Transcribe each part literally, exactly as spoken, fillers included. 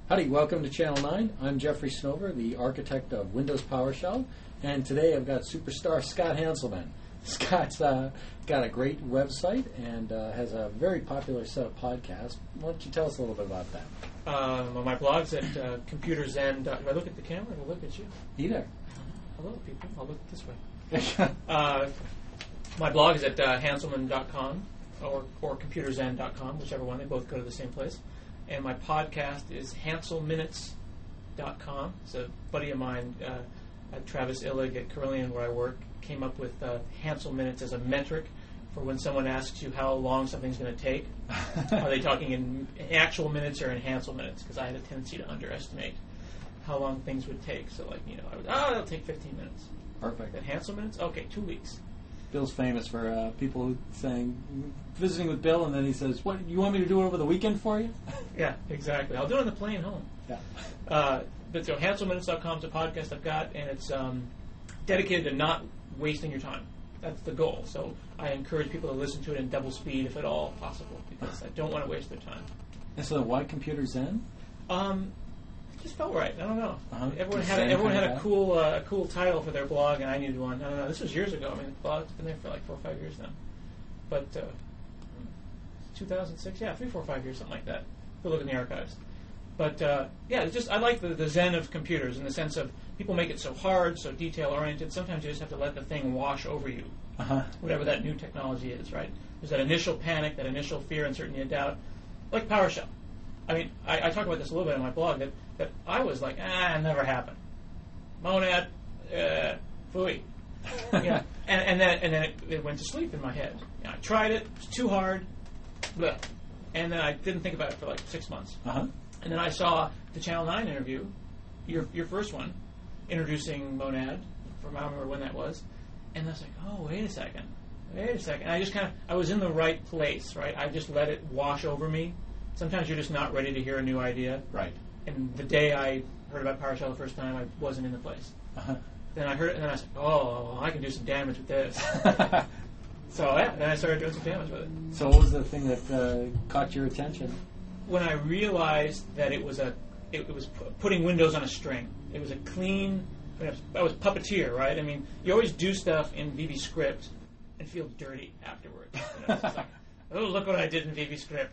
Howdy, welcome to Channel nine. I'm Jeffrey Snover, the architect of Windows PowerShell, and today I've got superstar Scott Hanselman. Scott's uh, got a great website and uh, has a very popular set of podcasts. Why don't you tell us a little bit about that? Um, well, my blog's at uh, computerzen. Do I look at the camera or look at you? Either. Hello, people. I'll look this way. uh, my blog is at uh, hanselman dot com or, or computerzen dot com, whichever one. They both go to the same place. And my podcast is hansel minutes dot com. It's a buddy of mine, uh, at Travis Illig at Carillion, where I work, came up with uh, Hansel Minutes as a metric for when someone asks you how long something's going to take. Are they talking in actual minutes or in Hansel minutes? Because I had a tendency to underestimate how long things would take. So, like, you know, I would, oh, it'll take fifteen minutes. Perfect. At Hansel Minutes? Okay, two weeks. Bill's famous for uh, people saying, visiting with Bill, and then he says, "What, you want me to do it over the weekend for you?" Yeah, exactly. I'll do it on the plane home. Yeah. Uh, but so hansel minutes dot com is a podcast I've got, and it's um, dedicated to not wasting your time. That's the goal. So I encourage people to listen to it in double speed if at all possible, because I don't want to waste their time. And so why Computer Zen? Um, it just felt right. I don't know. Uh-huh. Everyone had a, everyone had a cool uh, a cool title for their blog, and I needed one. I don't know. This was years ago. I mean, the blog's been there for like four or five years now. But uh, two thousand six, yeah, three, four, five years, something like that. Go look in the archives. But uh, yeah, it's just I like the, the zen of computers in the sense of people make it so hard, so detail oriented. Sometimes you just have to let the thing wash over you, uh-huh. whatever that new technology is. Right? There's that initial panic, that initial fear, uncertainty, and doubt, like PowerShell. I mean, I, I talk about this a little bit in my blog that, that I was like, ah, it never happened. Monad, uh, phooey. You know, and, and then and then it, it went to sleep in my head. You know, I tried it, it was too hard, bleh. And then I didn't think about it for like six months. Uh-huh. And then I saw the Channel nine interview, your your first one, introducing Monad, from I don't remember when that was, and I was like, oh, wait a second, wait a second. And I just kind of, I was in the right place, right? I just let it wash over me. Sometimes you're just not ready to hear a new idea. Right. And the day I heard about PowerShell the first time, I wasn't in the place. Uh-huh. Then I heard it, and then I was like, oh, I can do some damage with this. So yeah, then I started doing some damage with it. So what was the thing that uh, caught your attention? When I realized that it was a, it, it was pu- putting Windows on a string. It was a clean. I, mean, I was puppeteer, right? I mean, you always do stuff in VBScript and feel dirty afterwards. You know, it's just like, oh, look what I did in VBScript.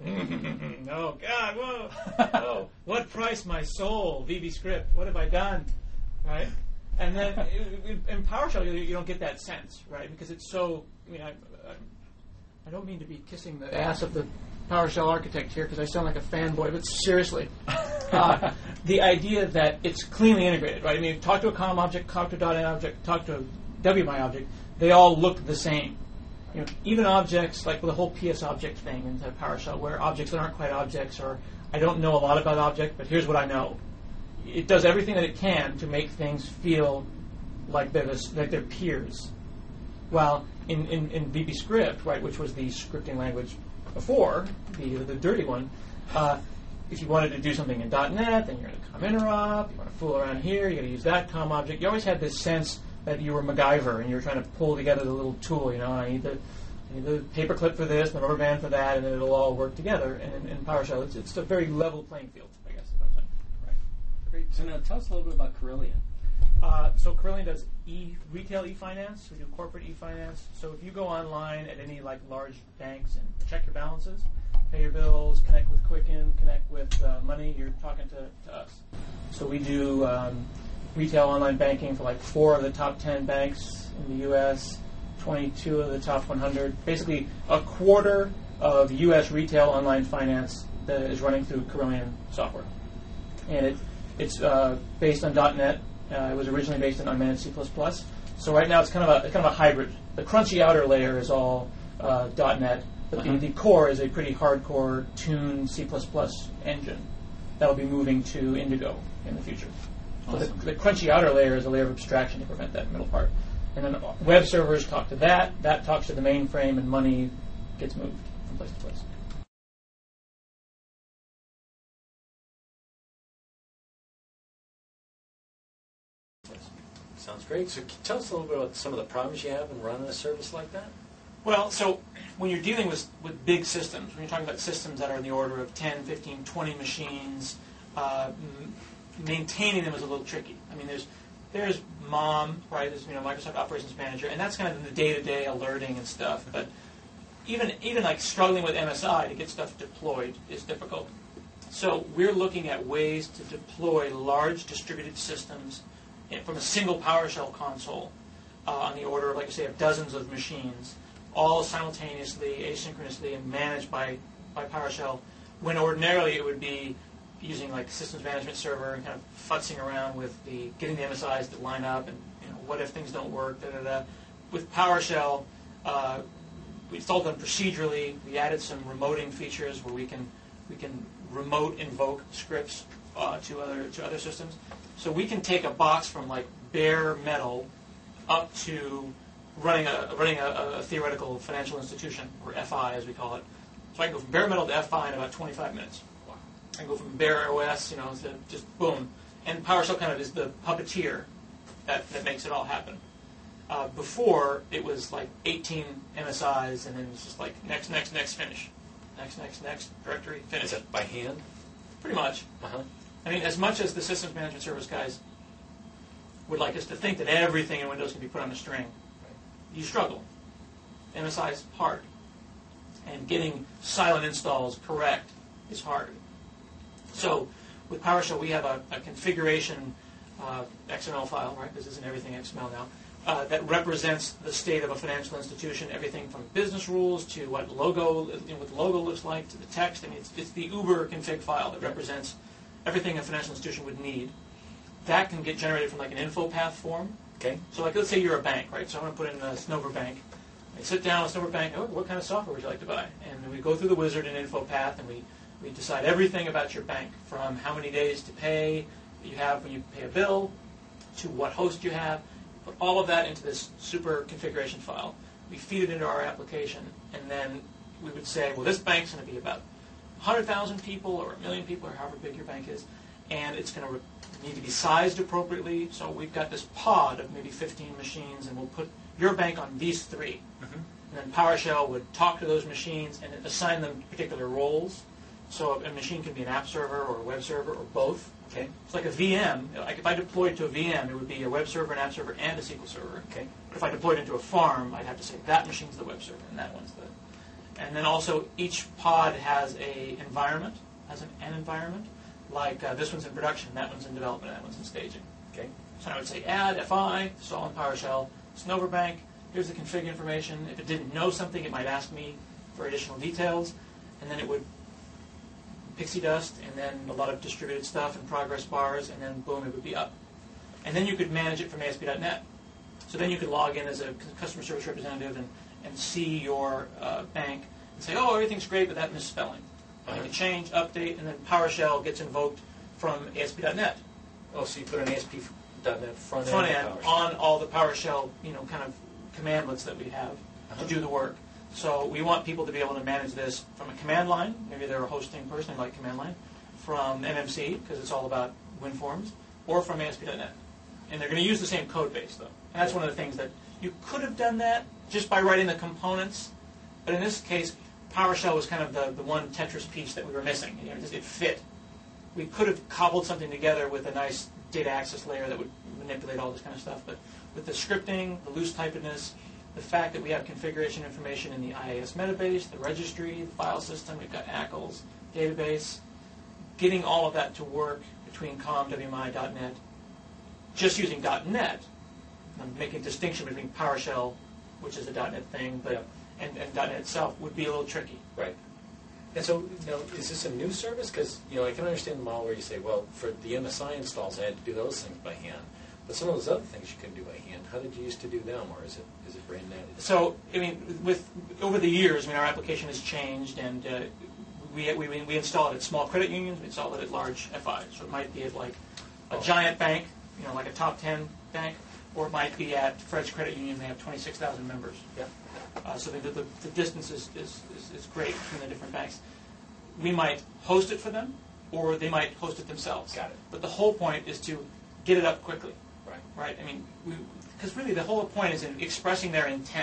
Oh God, whoa, oh, what price my soul, VBScript? What have I done, right? And then in, in PowerShell, you, you don't get that sense, right? Because it's so. I mean, I, I, I don't mean to be kissing the ass of the PowerShell architect here because I sound like a fanboy, but seriously, uh, the idea that it's cleanly integrated, right? I mean, talk to a com object, talk to a .NET object, talk to a W M I object, they all look the same. You know, even objects like the whole P S object thing inside PowerShell, where objects that aren't quite objects, or I don't know a lot about object, but here's what I know. It does everything that it can to make things feel like they're the, like they're peers. While in, in, in VBScript, right, which was the scripting language before, the the dirty one, uh, if you wanted to do something in .NET, then you're going to com interrupt, you want to fool around here, you got to use that com object. You always had this sense that you were MacGyver and you were trying to pull together the little tool, you know, I need the, I need the paperclip for this, the rubber band for that, and then it'll all work together. And in, in PowerShell, it's, it's a very level playing field, I guess, is what I'm saying. Right. Great. So now tell us a little bit about Carillion. Uh, so Carillion does e retail e-finance. We do corporate e-finance. So if you go online at any like large banks and check your balances, pay your bills, connect with Quicken, connect with uh, money, you're talking to, to us. So we do um, retail online banking for like four of the top ten banks in the U S, twenty-two of the top one hundred. Basically, a quarter of U S retail online finance that is running through Carillion software, and it it's uh, based on .NET. Uh, it was originally based on unmanaged C plus plus. So right now it's kind of a kind of a hybrid. The crunchy outer layer is all uh, .NET, but uh-huh. the, the core is a pretty hardcore tuned C plus plus engine that will be moving to Indigo in the future. Awesome. So the, the crunchy outer layer is a layer of abstraction to prevent that middle part. And then web servers talk to that. That talks to the mainframe, and money gets moved from place to place. Sounds great. So tell us a little bit about some of the problems you have in running a service like that. Well, so when you're dealing with, with big systems, when you're talking about systems that are in the order of ten, fifteen, twenty machines, uh, m- maintaining them is a little tricky. I mean, there's there's MOM, right? There's, you know, Microsoft Operations Manager, and that's kind of the day-to-day alerting and stuff. But even even like struggling with M S I to get stuff deployed is difficult. So we're looking at ways to deploy large distributed systems in, from a single PowerShell console uh, on the order, like I say, of dozens of machines, all simultaneously, asynchronously, and managed by, by PowerShell, when ordinarily it would be using like systems management server and kind of futzing around with the getting the M S Is to line up and, you know, what if things don't work, da da da. With PowerShell, uh, it's all done procedurally. We added some remoting features where we can we can remote invoke scripts uh, to other to other systems. So we can take a box from like bare metal up to running a running a, a theoretical financial institution, or F I as we call it. So I can go from bare metal to F I in about twenty-five minutes. Wow. I can go from bare O S, you know, to just boom. And PowerShell kind of is the puppeteer that, that makes it all happen. Uh, before, it was like eighteen M S Is, and then it's just like next, next, next, finish. Next, next, next, directory, finish. Is that by hand? Pretty much. Uh-huh. I mean, as much as the systems management service guys would like us to think that everything in Windows can be put on a string, you struggle. M S I is hard. And getting silent installs correct is hard. So with PowerShell, we have a, a configuration uh, X M L file, right? Because isn't everything X M L now? Uh, that represents the state of a financial institution, everything from business rules to what logo, you know, what the logo looks like, to the text. I mean, it's, it's the Uber config file that represents everything a financial institution would need. That can get generated from like an info path form. Okay. So like, let's say you're a bank, right? So I'm going to put in a Snover Bank. I sit down with Snover Bank, oh, what kind of software would you like to buy? And then we go through the wizard in info path, and we, we decide everything about your bank, from how many days to pay that you have when you pay a bill, to what host you have. Put all of that into this super configuration file. We feed it into our application, and then we would say, well, this bank's going to be about one hundred thousand people or a million people, or however big your bank is, and it's going to re- need to be sized appropriately. So we've got this pod of maybe fifteen machines, and we'll put your bank on these three. Mm-hmm. And then PowerShell would talk to those machines and assign them particular roles. So a machine can be an app server or a web server or both. Okay. It's like a V M. Like if I deployed to a V M, it would be a web server, an app server, and a S Q L server. Okay. But if I deployed into a farm, I'd have to say that machine's the web server and that one's the. And then also each pod has a environment, has an, an environment. Like uh, this one's in production, that one's in development, that one's in staging. Okay. So I would say add F I, it's all in PowerShell. Snover Bank. Here's the config information. If it didn't know something, it might ask me for additional details, and then it would pixie dust, and then a lot of distributed stuff and progress bars, and then boom, it would be up. And then you could manage it from A S P dot net. So then you could log in as a customer service representative and, and see your uh, bank and say, oh, everything's great, but that misspelling. Uh-huh. Make a change, update, and then PowerShell gets invoked from A S P dot net. Oh, so you put an A S P dot net front, front end, end on all the PowerShell, you know, kind of commandlets that we have uh-huh. to do the work. So we want people to be able to manage this from a command line. Maybe they're a hosting person, they like command line. From M M C, because it's all about WinForms, or from A S P dot net. And they're going to use the same code base, though. And that's one of the things that you could have done that just by writing the components. But in this case, PowerShell was kind of the, the one Tetris piece that we were missing. You know, it fit. We could have cobbled something together with a nice data access layer that would manipulate all this kind of stuff. But with the scripting, the loose typedness, the fact that we have configuration information in the I A S metabase, the registry, the file system, we've got A C Ls, database, getting all of that to work between com, W M I, .NET, just using .NET, I'm making a distinction between PowerShell, which is a .NET thing, but yep. and, and .NET itself would be a little tricky. Right. And so, now, is this a new service? Because, you know, I can understand the model where you say, well, for the M S I installs, I had to do those things by hand. But some of those other things you couldn't do by hand. How did you used to do them, or is it is it brand new? So, I mean, with over the years, I mean, our application has changed, and uh, we, we we install it at small credit unions, we install it at large F Is. So it might be at like a oh. giant bank, you know, like a top ten bank, or it might be at Fred's Credit Union. They have twenty-six thousand members. Yeah. Uh, so the, the, the distance is, is, is, is great between the different banks. We might host it for them, or they might host it themselves. Got it. But the whole point is to get it up quickly. Right. Right. I mean, because really the whole point is in expressing their intent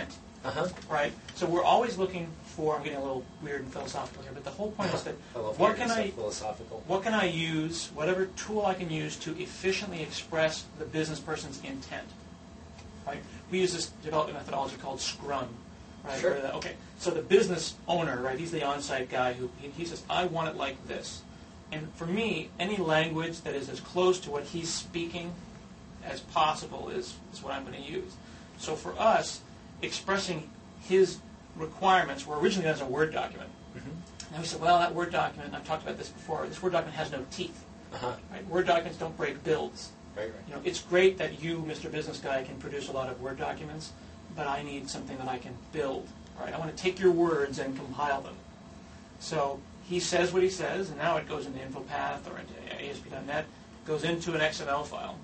Uh-huh. Right? So we're always looking for, I'm getting a little weird and philosophical here, but the whole point is that I love what hearing can stuff I, philosophical. what can I use, whatever tool I can use to efficiently express the business person's intent. Right? We use this development methodology called Scrum. Right? Sure. Where the, okay, so the business owner, right, he's the on-site guy who he, he says, I want it like this. And for me, any language that is as close to what he's speaking as possible is, is what I'm going to use. So for us, expressing his requirements were originally done as a Word document. Mm-hmm. And we said, well, that Word document, and I've talked about this before, this Word document has no teeth. Uh-huh. Right? Word documents don't break builds. Right, right. You know, it's great that you, Mister Business Guy, can produce a lot of Word documents, but I need something that I can build. All right? I want to take your words and compile them. So he says what he says, and now it goes into InfoPath or into A S P dot net, goes into an X M L file,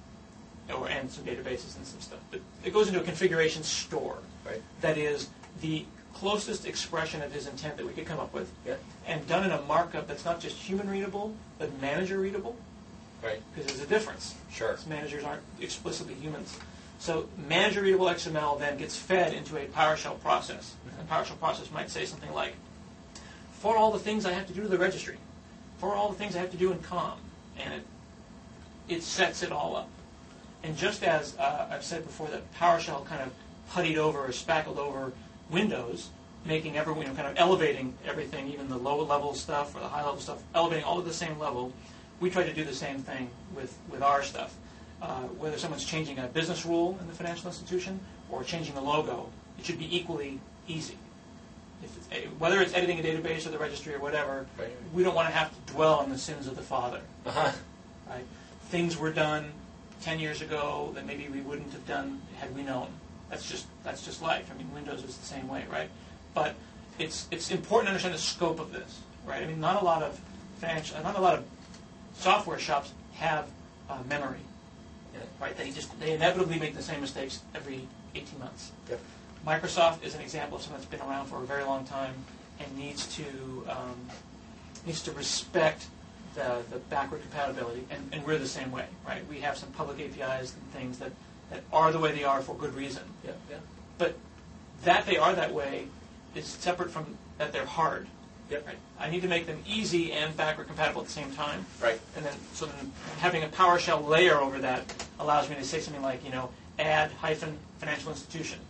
or and some databases and some stuff. But it goes into a configuration store. Right. That is the closest expression of his intent that we could come up with, Yeah. and done in a markup that's not just human readable, but manager readable, Right. because there's a difference. Sure. Because managers aren't explicitly humans. So manager readable X M L then gets fed into a PowerShell process. And a PowerShell process might say something like, for all the things I have to do to the registry, for all the things I have to do in COM, and it it sets it all up. And just as uh, I've said before that PowerShell kind of puttied over or spackled over Windows, making everyone, you know, kind of elevating everything, even the lower level stuff or the high level stuff, elevating all at the same level, we try to do the same thing with, with our stuff. Uh, whether someone's changing a business rule in the financial institution or changing the logo, it should be equally easy. If it's, eh, whether it's editing a database or the registry or whatever, Right. we don't want to have to dwell on the sins of the father. Uh-huh. Right? Things were done ten years ago that maybe we wouldn't have done had we known. That's just that's just life. I mean, Windows is the same way, right? But it's it's important to understand the scope of this, right? I mean, not a lot of financial, not a lot of software shops have uh, memory, Yeah. right? They just they inevitably make the same mistakes every eighteen months. Yep. Microsoft is an example of something that's been around for a very long time and needs to um, needs to respect the, the backward compatibility, and, and we're the same way, right? We have some public A P Is and things that, that are the way they are for good reason. Yeah. Yeah. But that they are that way is separate from that they're hard. Yep. Right? I need to make them easy and backward compatible at the same time. Right. And then, so then having a PowerShell layer over that allows me to say something like, you know, add hyphen financial institution.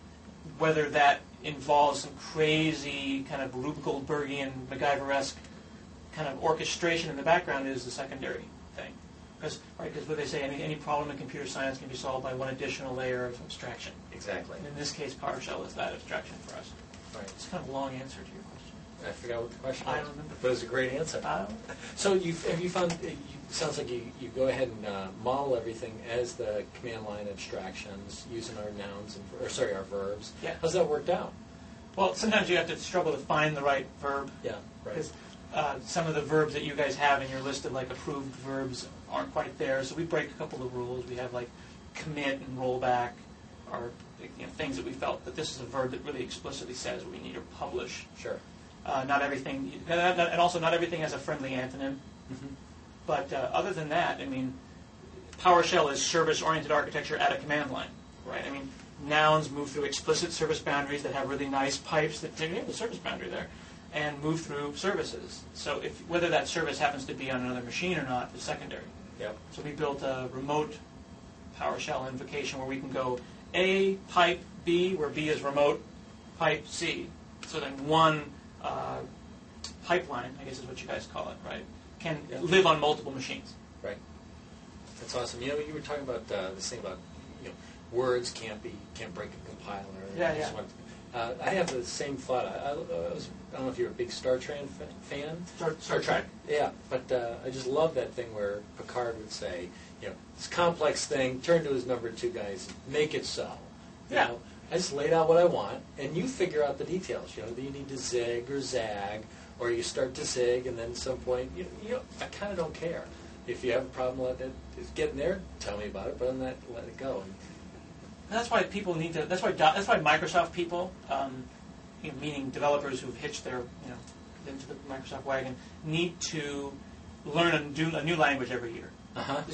Whether that involves some crazy kind of Rube Goldbergian, MacGyver-esque kind of orchestration in the background is the secondary thing. Because, right, because what they say, any, any problem in computer science can be solved by one additional layer of abstraction. Exactly. And in this case, PowerShell is that abstraction for us. Right. It's kind of a long answer to your question. I forgot what the question was. I don't remember. But it was a great answer. I don't know. So you have you found? It sounds like you, you go ahead and uh, model everything as the command line abstractions using our nouns and or sorry our verbs. Yeah. How's that worked out? Well, sometimes you have to struggle to find the right verb. Yeah. Right. Because uh, some of the verbs that you guys have in your list of like approved verbs aren't quite there. So we break a couple of rules. We have like commit and rollback are you know, things that we felt that this is a verb that really explicitly says what we need to publish. Sure. Uh, not everything, and also not everything has a friendly antonym. Mm-hmm. But uh, other than that, I mean, PowerShell is service-oriented architecture at a command line, right? I mean, nouns move through explicit service boundaries that have really nice pipes that maybe have a service boundary there, and move through services. So if whether that service happens to be on another machine or not is secondary. Yep. So we built a remote PowerShell invocation where we can go A, pipe, B, where B is remote, pipe, C. So then one uh, pipeline, I guess is what you guys call it, right, can Yeah. live on multiple machines. Right. That's awesome. You know, you were talking about uh, this thing about you know words can't be can't break a compiler. Yeah, I just yeah. want- Uh, I have the same thought. I, I, I, was, I don't know if you're a big Star Trek fa- fan. Star, Star Trek. Yeah, but uh, I just love that thing where Picard would say, you know, this complex thing, turn to his number two guys, make it so. You Yeah. know, I just laid out what I want, and you figure out the details. You know, do you need to zig or zag, or you start to zig, and then at some point, you, you know, I kind of don't care. If you have a problem, let it it's getting there. Tell me about it, but other than that, let it go. And, And that's why people need to. That's why. That's why Microsoft people, um, you know, meaning developers who've hitched their, you know, into the Microsoft wagon, need to learn a new, a new language every year. uh huh. Just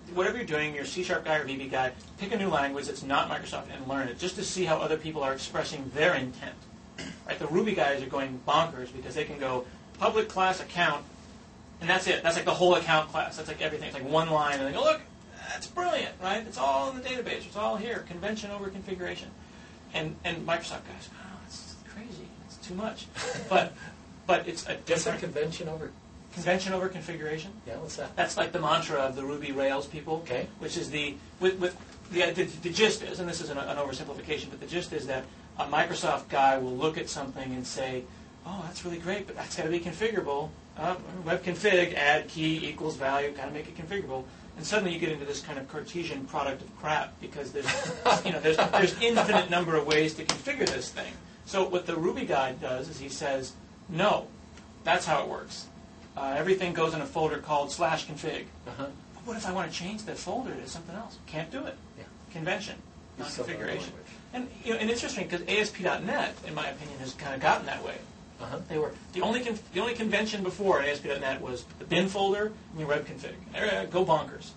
whatever you're doing, you're a C Sharp guy or V B guy, pick a new language that's not Microsoft and learn it, just to see how other people are expressing their intent. Right? The Ruby guys are going bonkers because they can go public class account, and that's it. That's like the whole account class. That's like everything. It's like one line, and they go, look, that's brilliant, right? It's all in the database. It's all here. Convention over configuration. And and Microsoft guys, oh, that's crazy. It's too much. But but it's a What's that different convention over? convention over configuration. Yeah, what's that? That's like the mantra of the Ruby Rails people. Okay. Which is the with, with the, the the gist is, and this is an, an oversimplification, but the gist is that a Microsoft guy will look at something and say, oh, that's really great, but that's got to be configurable. Uh, web config, add key equals value, got to make it configurable. And suddenly you get into this kind of Cartesian product of crap because there's, you know, there's there's infinite number of ways to configure this thing. So what the Ruby guy does is he says, no, that's how it works. Uh, everything goes in a folder called slash config. Uh-huh. But what if I want to change that folder to something else? Can't do it. Yeah. Convention, not Use some other configuration. language. And you know, and it's interesting because A S P dot net, in my opinion, has kind of gotten that way. Uh-huh. They were the only con- the only convention before A S P dot net was the bin folder and your web config. Uh, Go bonkers.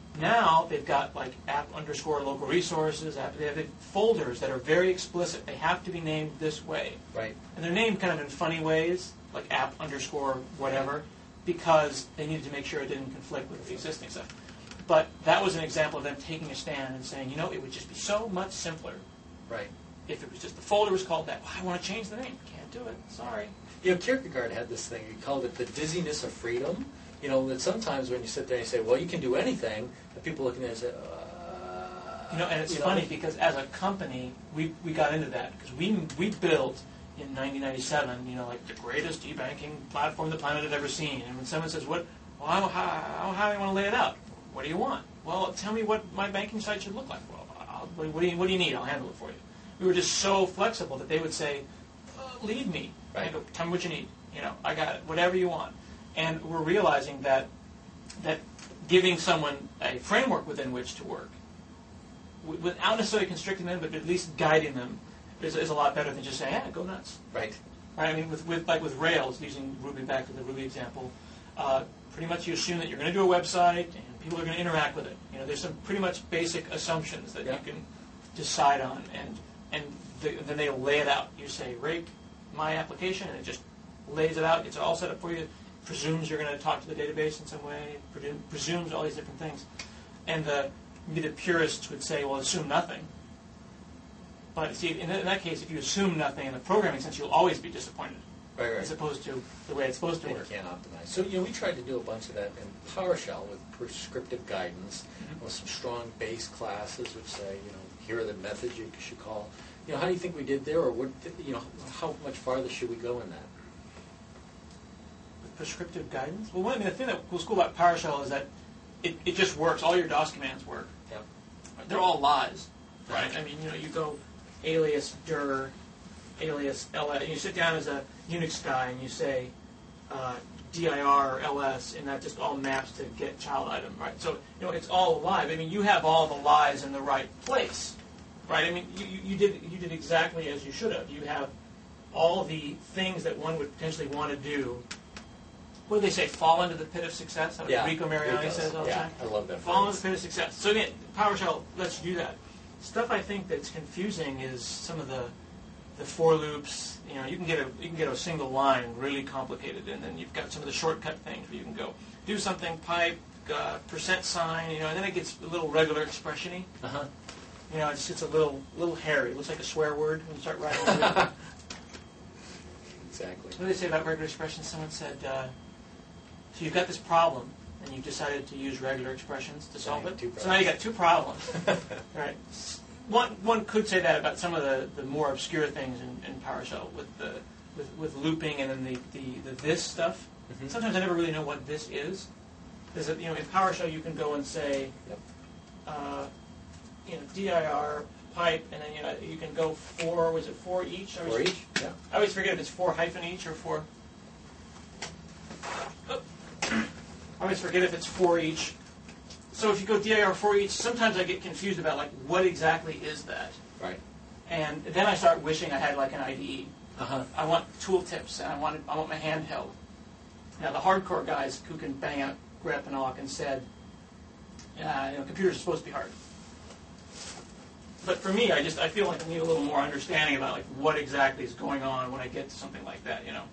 Now they've got like app underscore local resources. App, they have folders that are very explicit. They have to be named this way, Right. and they're named kind of in funny ways, like app underscore whatever, because they needed to make sure it didn't conflict with the existing stuff. But that was an example of them taking a stand and saying, you know, it would just be so much simpler Right. if it was just the folder was called that. Well, I want to change the name. Can't do it. Sorry. You know, Kierkegaard had this thing. He called it the dizziness of freedom. You know, that sometimes when you sit there and you say, well, you can do anything, the people looking at it say, uh, You know, and it's you funny know, because as a company, we we got into that because we we built in nineteen ninety-seven, you know, like the greatest e-banking platform the planet had ever seen. And when someone says, "What? Well, how how, how do you want to lay it out? What do you want?" Well, tell me what my banking site should look like. Well, I'll, what, what do you what do you need? I'll handle it for you. We were just so flexible that they would say, uh, "Lead me." Right. I go, "Tell me what you need. You know, I got it. Whatever you want." And we're realizing that that giving someone a framework within which to work, w- without necessarily constricting them, but at least guiding them, is, is a lot better than just saying, "Yeah, go nuts." Right. Right? I mean, with, with like with Rails, using Ruby back to the Ruby example, uh, pretty much you assume that you're going to do a website and people are going to interact with it. You know, there's some pretty much basic assumptions that Yeah. you can decide on, and and the, then they'll lay it out. You say, "Rake my application," and it just lays it out. It's all set up for you. Presumes you're going to talk to the database in some way. Presume, presumes all these different things, and the maybe the purists would say, "Well, assume nothing." But see, in, in that case, if you assume nothing in the programming sense, you'll always be disappointed, Right, right. as opposed to the way it's supposed to And you work. can't optimize. So, you know, we tried to do a bunch of that in PowerShell with prescriptive guidance, Mhm. with some strong base classes which say, you know, here are the methods you should call. You know, how do you think we did there, or what, you know, how much farther should we go in that? With prescriptive guidance? Well, one, I mean, the thing that was cool about PowerShell is that it, it just works. All your DOS commands work. Yep. They're all lies, right? I mean, you know, you go alias dir, alias ls, and you sit down as a Unix guy and you say uh, dir ls, and that just all maps to get child item, right? So, you know, it's all live. I mean, you have all the lies in the right place, right? I mean, you, you you did you did exactly as you should have. You have all the things that one would potentially want to do. What do they say? Fall into the pit of success? That's what Yeah, Rico Mariani Rico's. says all the Yeah, time. I love that Fall into phrase. the pit of success. So again, PowerShell lets you do that. Stuff I think that's confusing is some of the the for loops. You know, you can get a you can get a single line really complicated, and then you've got some of the shortcut things where you can go do something pipe uh, percent sign. You know, and then it gets a little regular expression-y. Uh-huh. You know, it's it's a little little hairy. It looks like a swear word when you start writing it. Exactly. What did they say about regular expressions? Someone said, uh, so you've got this problem, and you've decided to use regular expressions to solve Right, it. two So now you got two problems. Right. One one could say that about some of the, the more obscure things in, in PowerShell with the with, with looping and then the, the, the this stuff. Mhm. Sometimes I never really know what this is. There's a, you know, in PowerShell you can go and say, Yep. uh, you know, dir pipe, and then you know you can go for was it for each? I For always- each? Yeah. I always forget if it's for hyphen each or for. Oh. I always forget if it's for each. So if you go dir for each, sometimes I get confused about like what exactly is that, Right. and then I start wishing I had like an I D E. Uh-huh. I want tooltips, and I want I want my handheld. Now the hardcore guys who can bang out grep and awk and said, Uh, you know, computers are supposed to be hard. But for me, I just I feel like I need a little more understanding about like what exactly is going on when I get to something like that. You know,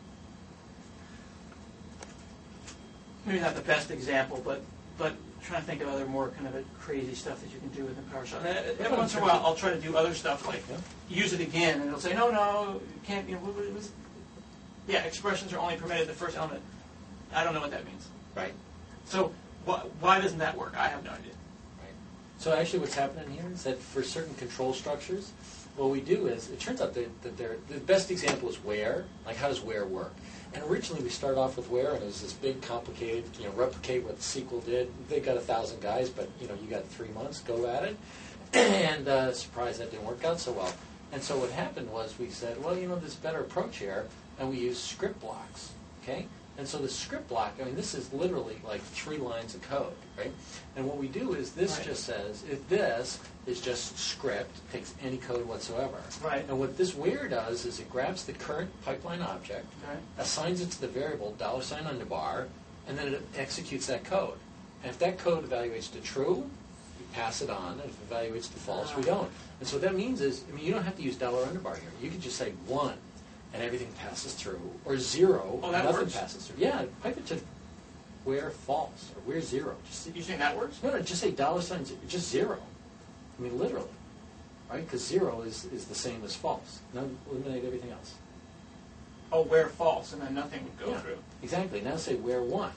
maybe not the best example, but but trying to think of other more kind of a crazy stuff that you can do within PowerShell. And every once in a while, I'll try to do other stuff like use it again, and it'll say, no, no, you can't. You know, what, what, what's, yeah, expressions are only permitted the first element. I don't know what that means, right? So wh- why doesn't that work? I have no idea. So actually what's happening here is that for certain control structures, what we do is, it turns out that, that they're, the best example is where. Like, how does where work? And originally we started off with where, and it was this big, complicated, you know, replicate what S Q L did. They got a thousand guys, but, you know, you got three months, go at it. And uh, surprised that didn't work out so well. And so what happened was we said, well, you know, there's a better approach here, and we use script blocks, okay? And so the script block, I mean, this is literally like three lines of code, right? And what we do is this Right. just says, if this is just script, takes any code whatsoever. Right. And what this where does is it grabs the current pipeline object, Okay. assigns it to the variable dollar sign underbar, and then it executes that code. And if that code evaluates to true, we pass it on. And if it evaluates to false, we don't. And so what that means is, I mean, you don't have to use dollar underbar here. You could just say one, and everything passes through, or zero, Oh, that nothing works? passes through. Yeah, pipe it to where false, or where zero. Just You saying that works? no, no, just say dollar sign, ze- just zero. I mean, literally, right? Because zero is, is the same as false. Now eliminate everything else. Oh, where false, and then nothing would go Yeah. through. Exactly. Now say where one.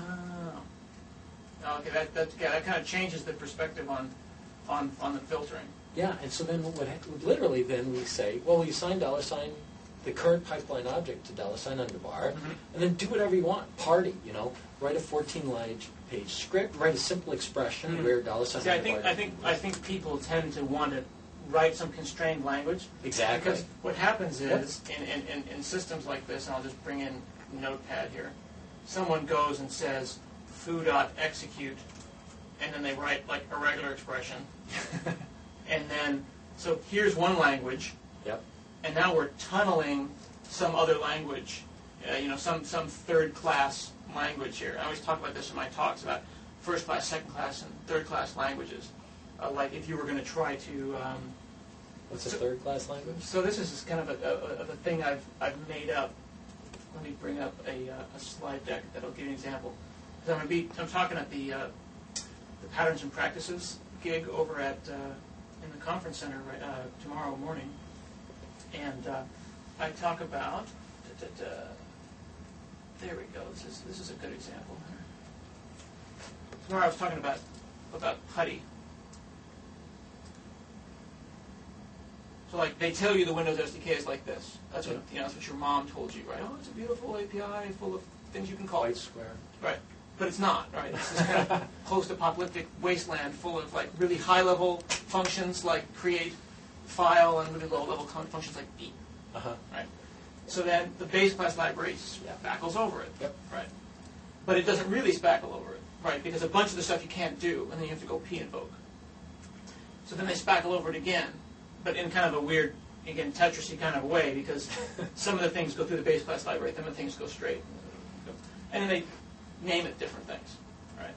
Oh. Okay, that that yeah, that kind of changes the perspective on on on the filtering. Yeah, and so then what, hap- literally then we say, well, we assign dollar sign the current pipeline object to dollar sign underbar, Mhm. and then do whatever you want. Party, you know, write a fourteen-line page script, write a simple expression Mhm. where dollar sign See, I underbar. think I think I think people tend to want to write some constrained language. Exactly. Because what happens is in, in, in, in systems like this, and I'll just bring in Notepad here, someone goes and says foo dot execute, and then they write like a regular expression, and then so here's one language. Yep. And now we're tunneling some other language, uh, you know, some, some third-class language here. I always talk about this in my talks about first-class, second-class, and third-class languages. Uh, like if you were going to try to... Um, What's a so, third-class language? So this is kind of a, a, of a thing I've, I've made up. Let me bring up a, uh, a slide deck that'll give you an example. 'Cause I'm, gonna be, I'm talking at the, uh, the Patterns and Practices gig over at uh, in the conference center right, uh, tomorrow morning. And uh, I talk about, da, da, da, there we go. This is this is a good example. Tomorrow I was talking about about putty. So like they tell you the Windows S D K is like this. That's what you know. That's what your mom told you, right? Oh, it's a beautiful A P I full of things you can call. White square. Right. But it's not, right? It's this kind of post-apocalyptic wasteland full of like really high-level functions like create, file, and really low-level con- functions like beat, Uh-huh. right? So then the base class library Yeah. spackles over it, Yep. right? But it doesn't really spackle over it, right? Because a bunch of the stuff you can't do, and then you have to go p invoke. So then they spackle over it again, but in kind of a weird, again, Tetris-y kind of a way, because some of the things go through the base class library, some of the things go straight. And then they name it different things, right?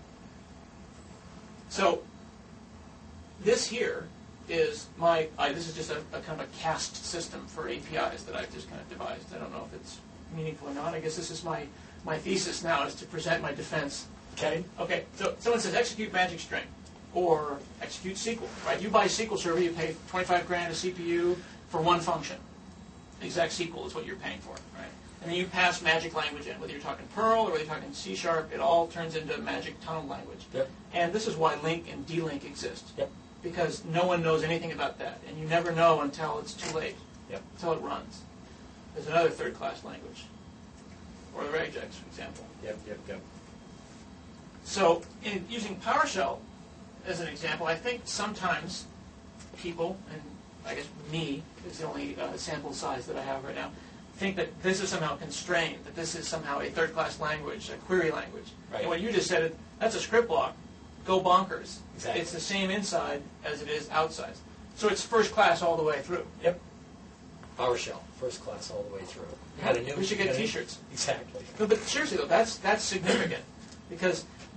So this here is my, I, this is just a, a kind of a cast system for A P Is that I've just kind of devised. I don't know if it's meaningful or not. I guess this is my, my thesis now, is to present my defense. Okay. Okay, so someone says execute magic string or execute S Q L, right? You buy a S Q L server, you pay twenty-five grand a C P U for one function. Exact S Q L is what you're paying for, right? And then you pass magic language in, whether you're talking Perl or whether you're talking C Sharp, it all turns into magic tunnel language. Yep. And this is why link and delink exist. Yep. Because no one knows anything about that, and you never know until it's too late, Yep. until it runs. There's another third-class language, or the regex, for example. Yep, yep, yep. So, in using PowerShell as an example, I think sometimes people, and I guess me is the only uh, sample size that I have right now, think that this is somehow constrained, that this is somehow a third-class language, a query language. Right. And what you just said, that's a script block. Go bonkers. Exactly. It's the same inside as it is outside. So it's first class all the way through. Yep. PowerShell, first class all the way through. Got a new, We should got get a new- T-shirts. Exactly. No, but seriously though, that's that's significant because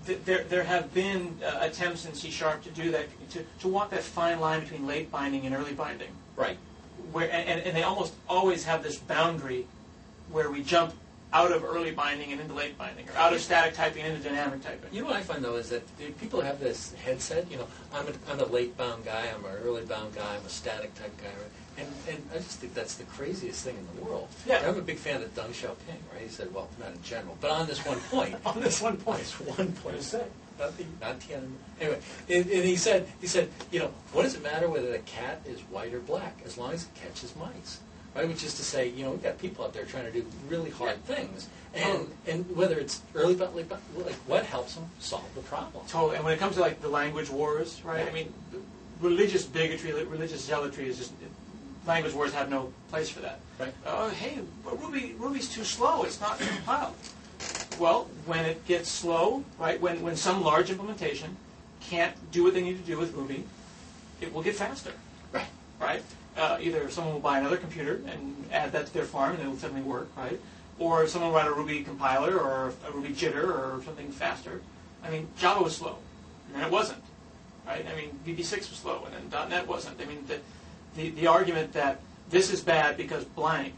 th- there there have been uh, attempts in C Sharp to do that, to, to walk that fine line between late binding and early binding. Right. Where and, and they almost always have this boundary where we jump out of early binding and into late binding, or out of static typing and into dynamic typing. You know what I find, though, is that the people have this headset, you know, I'm a, I'm a late-bound guy, I'm an early-bound guy, I'm a static-type guy, right? and, and I just think that's the craziest thing in the world. Yeah. I'm a big fan of Deng Xiaoping, right? He said, well, not in general, but on this one point. On this one on point. this one point. Not the, not the end. Anyway, and, and he said, he said, you know, what does it matter whether the cat is white or black, as long as it catches mice? Right, which is to say, you know, we've got people out there trying to do really hard Yeah. things, and and whether it's early but late, but like what helps them solve the problem? Totally. And when it comes to like the language wars, right? Yeah. I mean, religious bigotry, religious zealotry is just language wars have no place for that. Right. Uh, hey, but Ruby Ruby's too slow. It's not compiled. Well, when it gets slow, right? When when some large implementation can't do what they need to do with Ruby, it will get faster. Right. Right? Uh, either someone will buy another computer and add that to their farm and it will suddenly work, right? Or someone will write a Ruby compiler or a Ruby jitter or something faster. I mean, Java was slow, and then it wasn't, right? I mean, V B six was slow, and then .NET wasn't. I mean, the, the, the argument that this is bad because blank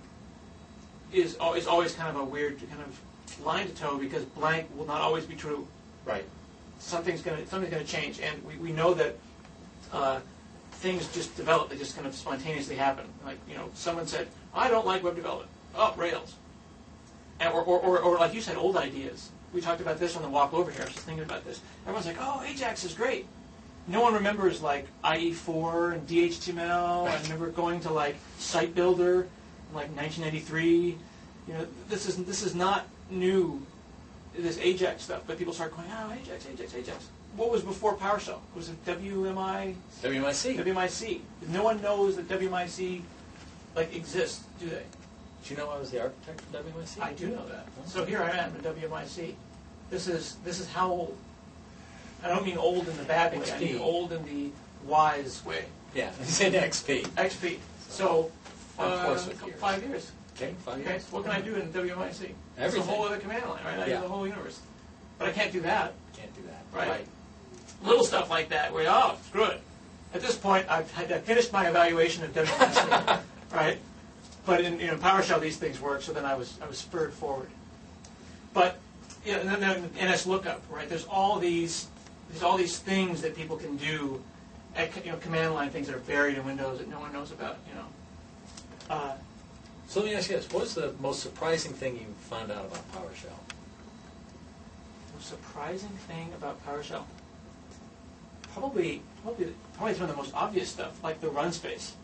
is, al- is always kind of a weird kind of line to toe, because blank will not always be true. Right. Something's going to something's going to change, and we, we know that uh, things just develop. They just kind of spontaneously happen. Like, you know, someone said, I don't like web development. Oh, Rails. And, or, or, or, or like you said, old ideas. We talked about this on the walk over here. I was just thinking about this. Everyone's like, oh, Ajax is great. No one remembers, like, I E four and D H T M L. I remember going to, like, Site Builder in, like, nineteen ninety-three. You know, this is, this is not new, this Ajax stuff. But people start going, oh, Ajax, Ajax, Ajax. What was before PowerShell? Was it W M I? W M I C. W M I C. No one knows that W M I C, like, exists, do they? Do you know I was the architect of W M I C? I do know that. So here I am at W M I C. This is this is how old. I don't mean old in the bad way. I mean old in the wise way. Yeah, it's in X P. X P. So On uh, course with years. five years. Okay, five Okay. years. So what can I do in W M I C? It's Everything. a whole other command line, right? I Yeah. do the whole universe. But I can't do that. Can't do that. Right. Little stuff like that, where, oh, screw it. At this point, I've, I've finished my evaluation of W M I C, right? But in you know, PowerShell, these things work, so then I was I was spurred forward. But you know, and then N S lookup, right? There's all these there's all these things that people can do, at, you know, command line things that are buried in Windows that no one knows about, you know. Uh, So let me ask you this: what was the most surprising thing you found out about PowerShell? the most surprising thing about PowerShell, probably probably probably some of the most obvious stuff, like the run space.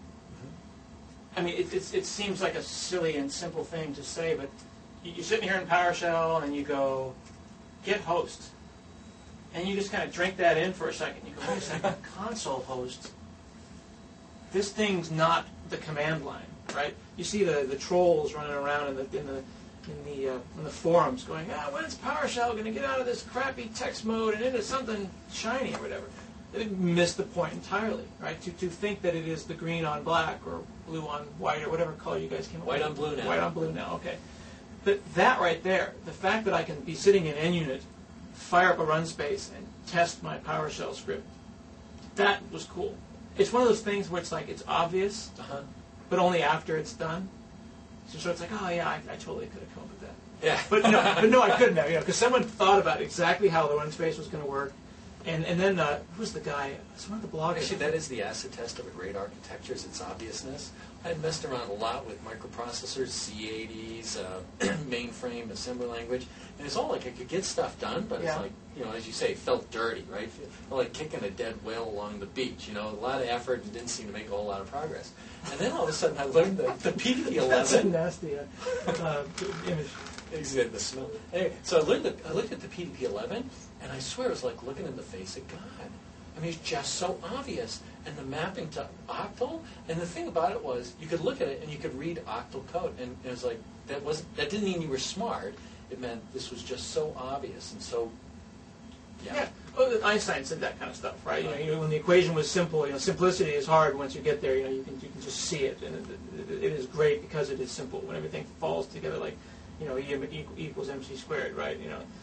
I mean, it, it's, it seems like a silly and simple thing to say, but you- you're sitting here in PowerShell and you go, get host. And you just kind of drink that in for a second. You go, wait a second, console host. This thing's not the command line, right? You see the, the trolls running around in the in the in the uh, in the forums going, ah, when's PowerShell going to get out of this crappy text mode and into something shiny or whatever? They missed the point entirely, right? To to think that it is the green on black or blue on white or whatever color you guys came up with. White on blue now. White on blue now, okay. But that right there, the fact that I can be sitting in NUnit, fire up a run space, and test my PowerShell script, that was cool. It's one of those things where it's like, it's obvious, Uh-huh. but only after it's done. So, so it's like, oh yeah, I, I totally could have come up with that. Yeah. But no, but no, I couldn't have, you know, because someone thought about exactly how the run space was going to work. And and then, uh, who was the guy? It's one of the bloggers. Actually, that is the acid test of a great architecture, is its obviousness. I messed around a lot with microprocessors, C eighties, uh, mainframe, assembly language, and it's all like I could get stuff done, but Yeah. it's like, you know, as you say, it felt dirty, right? It felt like kicking a dead whale along the beach, you know, a lot of effort and didn't seem to make a whole lot of progress. And then all of a sudden I learned the, the P D P eleven. That's a nasty uh, uh, image. Exactly, the smell. Anyway, so I looked at I looked at the P D P eleven, and I swear it was like looking in the face of God. I mean, it's just so obvious, and the mapping to Octal. And the thing about it was, you could look at it and you could read Octal code, and it was like that was that didn't mean you were smart. It meant this was just so obvious and so. Yeah. Yeah. Well, Einstein said that kind of stuff, right? You know, you know, when the equation was simple, you know, simplicity is hard. Once you get there, you know, you can you can just see it, and it, it, it is great because it is simple. When everything falls together, like, you know, E equals mc squared, right? You know,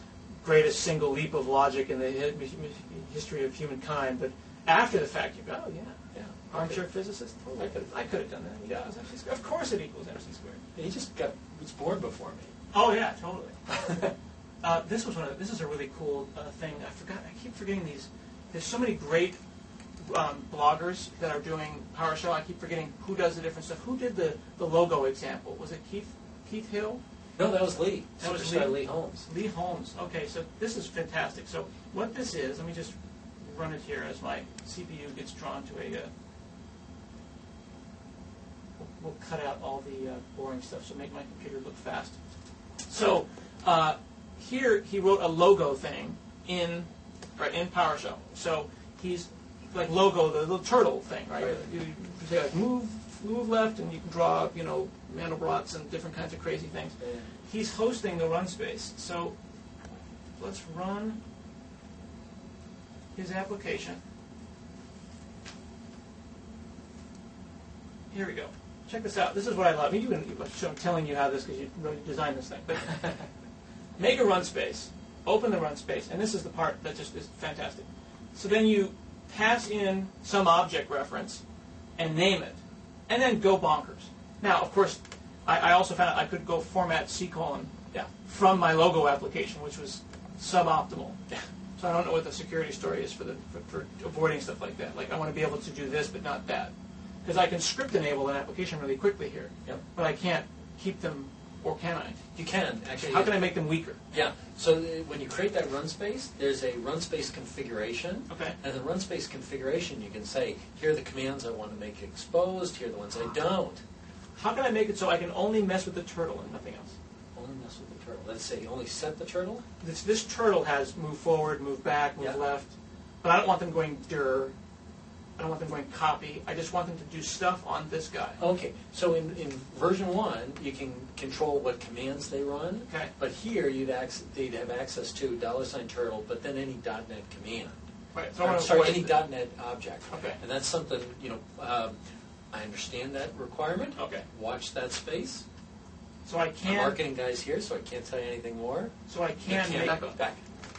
greatest single leap of logic in the hi- history of humankind. But after the fact, you go, oh, yeah, yeah. Armchair physicist? I could I could have done that. Yeah. M C squared. Of course it equals M C squared. He just got was born before me. Oh, yeah, totally. uh, this was one of, this is a really cool uh, thing. I forgot. I keep forgetting these. There's so many great um, bloggers that are doing PowerShell. I keep forgetting who does the different stuff. Who did the, the logo example? Was it Keith Keith Hill? No, that was Lee. That was Superstar Lee? Lee Holmes. Lee Holmes. Okay, so this is fantastic. So what this is, let me just run it here as my C P U gets drawn to a. Uh, we'll, we'll cut out all the uh, boring stuff, so make my computer look fast. So uh, here he wrote a logo thing in right in PowerShell. So he's like logo the little turtle thing, right? Right. You, you say like move move left, and you can draw you know Mandelbrot's and different kinds of crazy things. Yeah. He's hosting the run space. So let's run his application. Here we go. Check this out. This is what I love. You can, I'm telling you how this because you really designed this thing. But make a run space. Open the run space. And this is the part that just is fantastic. So then you pass in some object reference and name it. And then go bonkers. Now, of course, I, I also found out I could go format C colon Yeah. from my logo application, which was suboptimal. So I don't know what the security story is for the for, for avoiding stuff like that. Like I want to be able to do this, but not that, because I can script enable an application really quickly here. Yep. But I can't keep them, or can I? You can actually. How can I make them weaker? Yeah. So uh, when you create that run space, there's a run space configuration. Okay. And the run space configuration, you can say, here are the commands I want to make exposed. Here are the ones I don't. How can I make it so I can only mess with the turtle and nothing else? Only mess with the turtle. Let's say you only set the turtle. This this turtle has move forward, move back, move Yeah. left, but I don't want them going dir. I don't want them going copy. I just want them to do stuff on this guy. Okay, so in, in version one, you can control what commands they run. Okay. But here, you'd ac- they'd have access to dollar sign turtle, but then any .NET command. Right. So I Or, want to sorry, avoid any the- .NET object. Okay. And that's something, you know, um, I understand that requirement. Okay. Watch that space. So I The can. marketing guy's here, so I can't tell you anything more. So I can You make. back up. Back.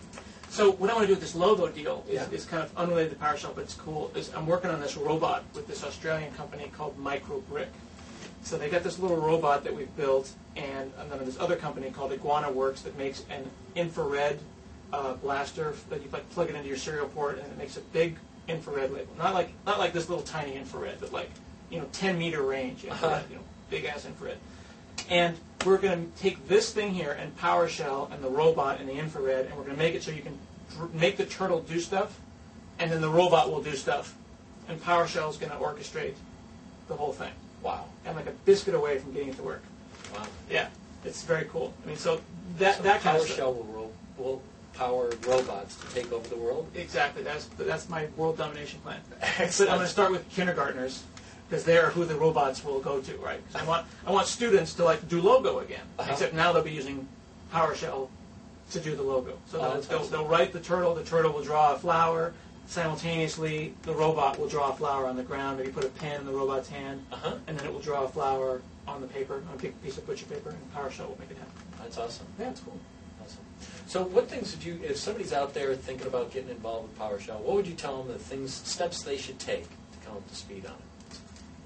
So what I want to do with this logo deal is, Yeah. is kind of unrelated to PowerShell, but it's cool. Is I'm working on this robot with this Australian company called Microbrick. So they got this little robot that we've built, and, and then this other company called Iguana Works that makes an infrared uh, blaster that you like plug it into your serial port, and it makes a big infrared label. Not like not like this little tiny infrared, but like you know ten meter range infrared, Uh-huh. you know big ass infrared. And we're going to take this thing here and PowerShell and the robot and the infrared, and we're going to make it so you can dr- make the turtle do stuff, and then the robot will do stuff. And PowerShell is going to orchestrate the whole thing. Wow. And like a biscuit away from getting it to work. Wow. Yeah, it's very cool. I mean, so that So that kind of stuff. PowerShell will, ro- will power robots to take over the world. Exactly. That's that's my world domination plan. But Excellent. I'm going to start with kindergartners, because they're who the robots will go to, right? 'Cause I want I want students to like do logo again, Uh-huh. except now they'll be using PowerShell to do the logo. So Oh, they'll, that's they'll, awesome. they'll write the turtle. The turtle will draw a flower. Simultaneously, the robot will draw a flower on the ground. Maybe put a pen in the robot's hand, Uh-huh. and then it will draw a flower on the paper, on a big piece of butcher paper, and PowerShell will make it happen. That's awesome. Yeah, it's cool. Awesome. So what things would you, if somebody's out there thinking about getting involved with PowerShell, what would you tell them the things, steps they should take to come up to speed on it?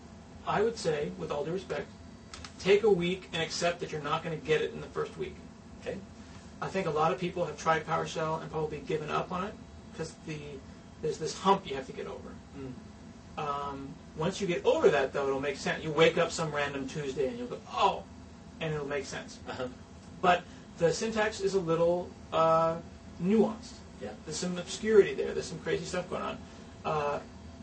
I would say, with all due respect, take a week and accept that you're not going to get it in the first week. Okay? I think a lot of people have tried PowerShell and probably given up on it because the there's this hump you have to get over. Mm. Um, once you get over that, though, it'll make sense. You wake up some random Tuesday and you'll go, oh, and it'll make sense. Uh-huh. But the syntax is a little uh, nuanced. Yeah. There's some obscurity there. There's some crazy stuff going on. Uh,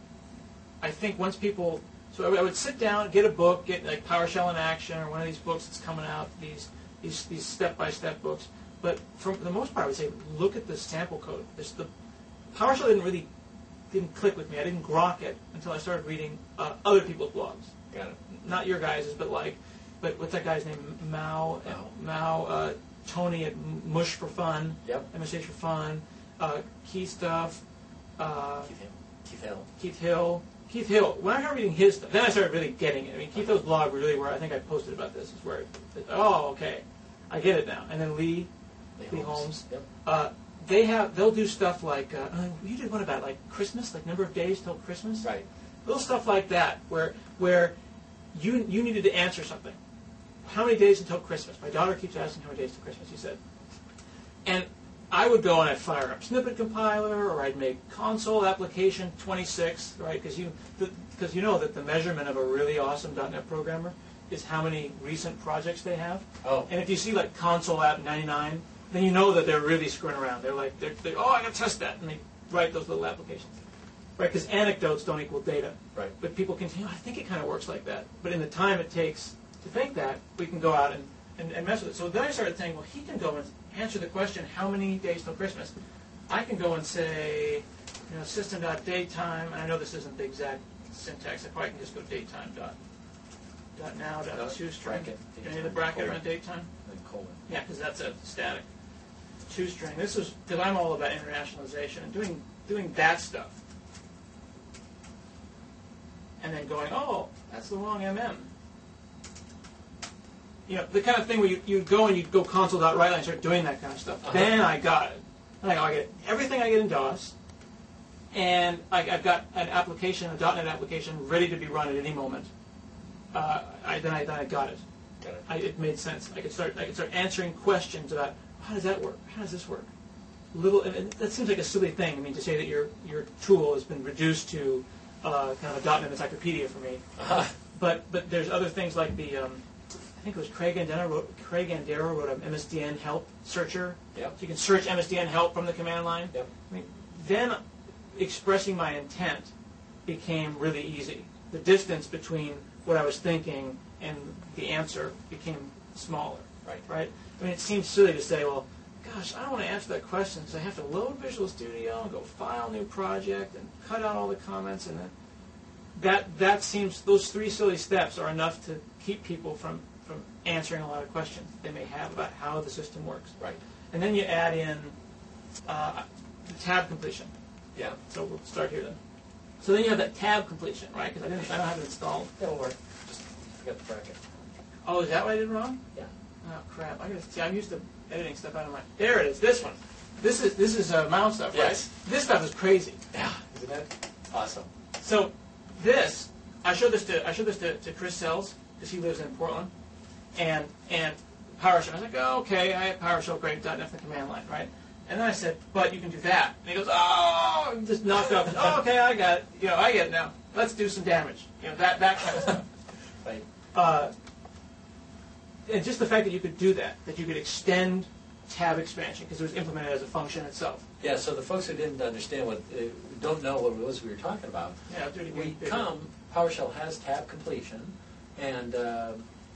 I think once people, so I would, I would sit down, get a book, get like PowerShell in Action or one of these books that's coming out, these these these step-by-step books. But for the most part, I would say look at the sample code. This, the PowerShell didn't really didn't click with me. I didn't grok it until I started reading uh, other people's blogs. Got it. Not your guys's, but like, but what's that guy's name? Mao. Mao. Mao. Uh, Tony at Mush for Fun. Yep. M S H for Fun. Uh, Key Stuff. Uh, Keith Hill. Keith Hill. Keith Hill. Keith Hill. When I started reading his stuff, then I started really getting it. I mean, Keith Hill's blog really where I think I posted about this is where, it, oh, okay, I get it now. And then Lee, Lee Lee Holmes. Holmes. Yep. Uh, they have they'll do stuff like uh, uh, you did one about like Christmas, like number of days till Christmas. Right. Little stuff like that, where where you you needed to answer something. How many days until Christmas? My daughter keeps asking how many days till Christmas. You said, and I would go and I'd fire up Snippet Compiler, or I'd make console application twenty-six, right? Because you because you know that the measurement of a really awesome dot net programmer is how many recent projects they have. Oh. And if you see like console app ninety-nine, then you know that they're really screwing around. They're like, they're, they're oh, I got to test that, and they write those little applications. Right, because anecdotes don't equal data. Right. But people continue, I think it kind of works like that. But in the time it takes to think that, we can go out and, and, and mess with it. So then I started thinking, well, he can go and answer the question, how many days till Christmas? I can go and say, you know, system.datetime, and I know this isn't the exact syntax. I probably can just go datetime dot, dot now dot No, two string. bracket, Do you need the datetime, bracket colon. around datetime? And colon. Yeah, because that's a static two string. This is because I'm all about internationalization and doing doing that stuff. And then going, oh, that's the wrong M M. You know, the kind of thing where you, you go and you go console.writeline and start doing that kind of stuff. Uh-huh. Then I got it. Then I go, I get everything I get in DOS, and I, I've got an application, a dot net application, ready to be run at any moment. Uh, I, then, I, then I got it. Got it. I, it made sense. I could start. I could start answering questions about how does that work? How does this work? Little. And, and that seems like a silly thing. I mean, to say that your your tool has been reduced to uh, kind of a dot net encyclopedia for me. Uh-huh. But but there's other things like the. Um, I think it was Craig Andero wrote, Craig Andero wrote an M S D N help searcher. Yep. So you can search M S D N help from the command line. Yep. I mean, then expressing my intent became really easy. The distance between what I was thinking and the answer became smaller. Right. Right. I mean, it seems silly to say, well, gosh, I don't want to answer that question because I have to load Visual Studio and go file new project and cut out all the comments, and then that that seems those three silly steps are enough to keep people from from answering a lot of questions they may have about how the system works. Right. And then you add in uh, the tab completion. Yeah. So we'll start here then. So then you have that tab completion, right? Because I didn't, I don't have it installed. That'll work. Just forget the bracket. Oh, is that what I did wrong? Yeah. Oh crap! I gotta see. I'm used to editing stuff out of my. There it is. This one. This is this is uh, mound stuff, right? Yes. This stuff is crazy. Yeah. Isn't that awesome? So this, I showed this to I showed this to, to Chris Sells because he lives in Portland, and and PowerShell. I was like, oh, okay, I have PowerShell, great, .NET for the command line, right? And then I said, but you can do that. And he goes, oh, and just knocked off. Oh, okay, I got it. You know, I get it now. Let's do some damage. You know, that that kind of stuff. Right. Uh, and just the fact that you could do that, that you could extend tab expansion because it was implemented as a function itself. Yeah. So the folks who didn't understand what, uh, don't know what it was we were talking about. Yeah, I'll do it We again. come. PowerShell has tab completion, and uh,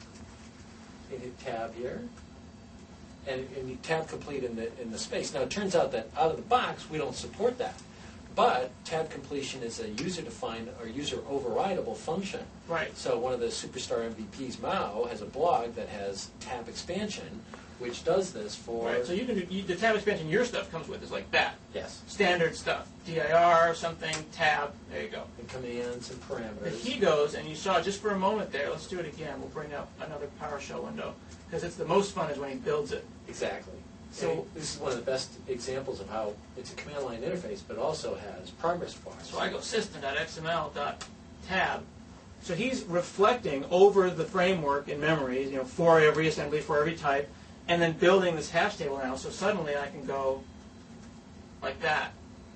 you hit tab here, and, and you tab complete in the in the space. Now it turns out that out of the box we don't support that, but tab completion is a user-defined or user overrideable function. Right. So one of the Superstar M V Ps, Mao, has a blog that has tab expansion, which does this for. Right. So you can do you, the tab expansion your stuff comes with is like that. Yes. Standard stuff. D I R, something, tab, there you go. And commands and parameters. But he goes, and you saw just for a moment there, let's do it again. We'll bring up another PowerShell window. Because it's the most fun is when he builds it. Exactly. So- So this is one of the best examples of how it's a command line interface, but also has progress bars. So I go system.xml.tab. So he's reflecting over the framework in memory, you know, for every assembly, for every type, and then building this hash table now. So suddenly I can go like that.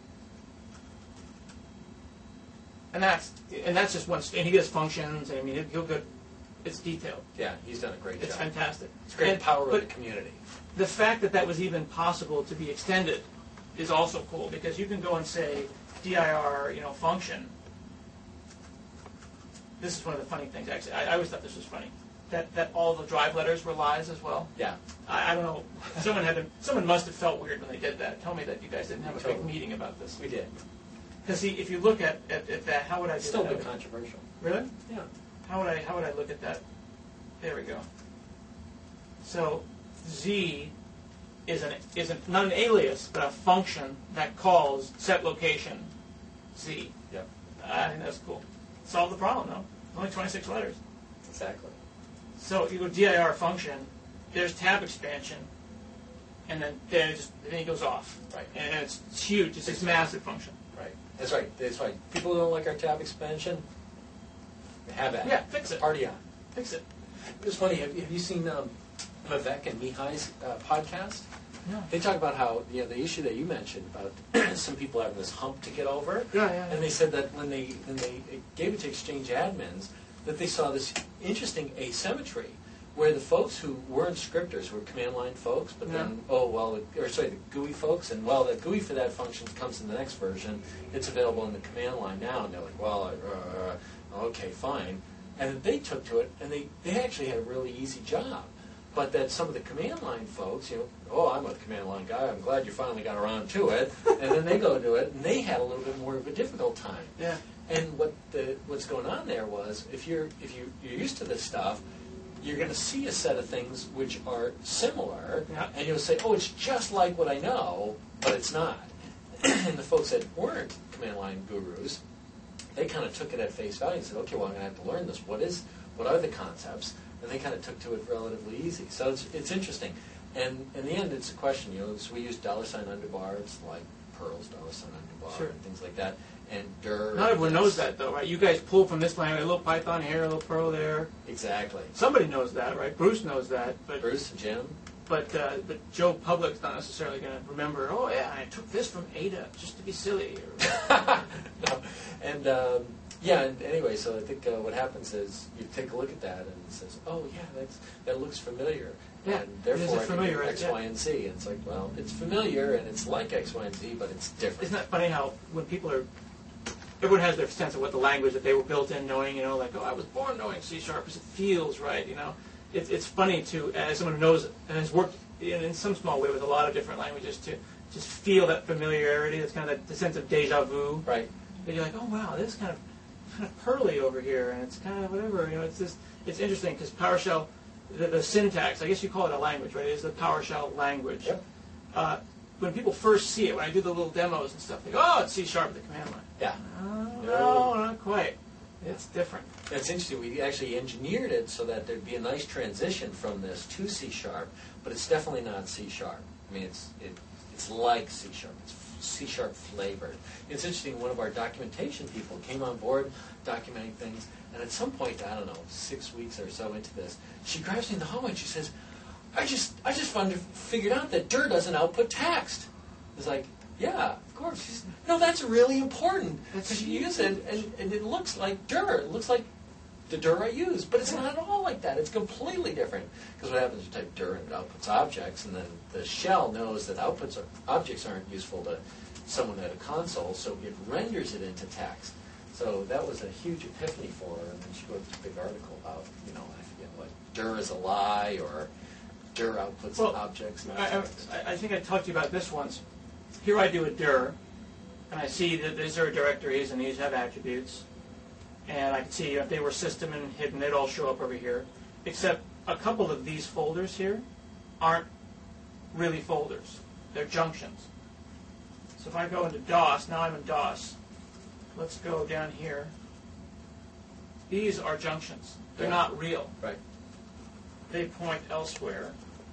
And that's and that's just one. And he does functions. And I mean, he'll go. It's detailed. Yeah, he's done a great It's job. fantastic. It's great And- power but of the community. the fact that that was even possible to be extended is also cool because you can go and say dir, you know, function. This is one of the funny things. Actually, I, I always thought this was funny. That that all the drive letters were lies as well. Yeah. I, I don't know. Someone had to. Someone must have felt weird when they did that. Tell me that you guys didn't have a big Totally. meeting about this. We did. Because see, if you look at, at, at that, how would I do It's still a that? bit controversial. Really? Yeah. How would I how would I look at that? There we go. So Z is an is an, not an alias, but a function that calls set location Z. Yep. I think that's cool. Solve the problem though. Only twenty-six letters. Exactly. So you go dir function. There's tab expansion, and then then it just then it goes off. Right. And it's, it's huge. It's this massive function. Right. That's right. That's right. People who don't like our tab expansion, have at it. Yeah, fix it. Party on. Fix it. It was funny. Have, have you seen um, Vivek and Mihai's uh, podcast? Yeah. They talk about how, you know, the issue that you mentioned about some people having this hump to get over. Yeah, yeah. And they said that when they when they gave it to Exchange admins, that they saw this interesting asymmetry where the folks who weren't scripters were command line folks, but Yeah. then, oh, well, the, or sorry, the G U I folks, and, well, the G U I for that function comes in the next version. It's available in the command line now. And they're like, well, uh, okay, fine. And they took to it, and they, they actually had a really easy job. But that some of the command line folks, you know, oh, I'm a command line guy. I'm glad you finally got around to it. And then they go to it, and they had a little bit more of a difficult time. Yeah. And what the what's going on there was, if you're if you you're used to this stuff, you're going to see a set of things which are similar, Yeah. and you'll say, oh, it's just like what I know, but it's not. And the folks that weren't command line gurus, they kind of took it at face value and said, okay, well, I'm going to have to learn this. What is what are the concepts? And they kind of took to it relatively easy. So it's it's interesting. And in the end, it's a question, you know, so we use dollar sign underbar. It's like Perl's dollar sign underbar Sure. and things like that. And dir. Not everyone yes. knows that, though, right? You guys pull from this language, a little Python here, a little Perl there. Exactly. Somebody knows that, right? Bruce knows that, but Bruce and Jim. but uh, but Joe Public's not necessarily going to remember. Oh yeah, I took this from Ada just to be silly. Or, No. And um, yeah, and anyway, so I think uh, what happens is you take a look at that and it says, oh yeah, that's that looks familiar. Yeah, and it is therefore I can familiar, do right? X, Yeah. Y, and Z. And it's like, well, it's familiar and it's like X, Y, and Z, but it's different. Isn't that funny how when people are, everyone has their sense of what the language that they were built in knowing, you know, like, oh, I was born knowing C sharp because it feels right, you know. It, it's funny to, as someone who knows and has worked in, in some small way with a lot of different languages, to just feel that familiarity, that's kind of the, the sense of deja vu. Right. That you're like, oh wow, this is kind of kind of pearly over here, and it's kind of whatever, you know. It's just it's interesting because PowerShell, the, the syntax, I guess you call it a language, right? It is the PowerShell language. Yep. Uh, when people first see it, when I do the little demos and stuff, they go, oh, it's C sharp at the command line. Yeah. Oh, No. no, not quite. It's different. It's interesting. We actually engineered it so that there'd be a nice transition from this to C sharp, but it's definitely not C sharp. I mean, it's it, it's like C sharp. It's C sharp flavored. It's interesting. One of our documentation people came on board documenting things, and at some point, I don't know, six weeks or so into this, she grabs me in the hallway and she says, "I just I just found, figured out that dir doesn't output text." It's like, yeah, of course. She says, no, that's really important because you use it and, and it looks like dir. It looks like the dir I use, but it's not at all like that. It's completely different. Because what happens is you type dir and it outputs objects, and then the shell knows that outputs are, objects aren't useful to someone at a console, so it renders it into text. So that was a huge epiphany for her, and then she wrote this big article about, you know, I forget what, dir is a lie, or dir outputs Well, objects. Not I, text. I, I think I talked to you about this once. Here I do a dir, and I see that these are directories, and these have attributes. And I can see if they were system and hidden, they'd all show up over here. Except a couple of these folders here aren't really folders. They're junctions. So if I go into DOS, now I'm in DOS. Let's go down here. These are junctions. They're Yeah. not real. Right. They point elsewhere.